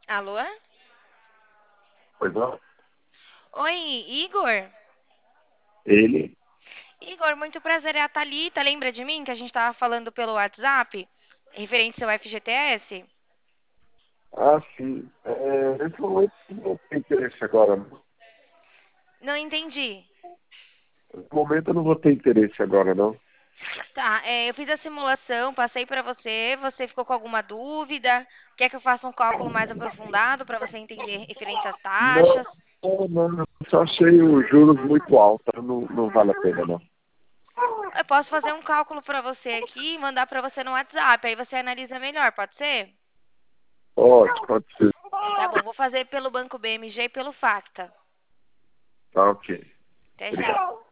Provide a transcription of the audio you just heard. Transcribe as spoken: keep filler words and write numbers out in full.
Alô? Pois não? Oi, Igor? Ele? Igor, muito prazer, é a Thalita. Lembra de mim que a gente tava falando pelo WhatsApp? Referente ao F G T S? Ah, sim. É, nesse momento não tem interesse agora, não. Não entendi. Nesse momento eu não vou ter interesse agora, não. Tá, é, eu fiz a simulação, passei pra você. Você ficou com alguma dúvida? Quer que eu faça um cálculo mais aprofundado para você entender referente às Não, taxas? não, não. Só achei os juros muito altos. Não, não vale a pena, não. Eu posso fazer um cálculo para você aqui e mandar para você no WhatsApp. Aí você analisa melhor, pode ser? Pode, pode ser. Tá bom, vou fazer pelo Banco B M G e pelo Facta. Tá ok. Até já. Obrigado.